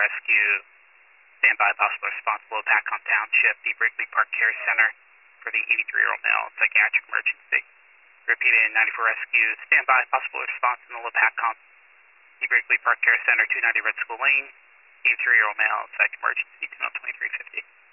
rescue. Stand by, possible response below Pacon Township, the Brinkley Park Care Center for the 83-year-old male psychiatric emergency. Repeated 94 rescue. Stand by, possible response in the Pacon, the Brinkley Park Care Center, 290 Red School Lane, 83-year-old male psych emergency, 22350.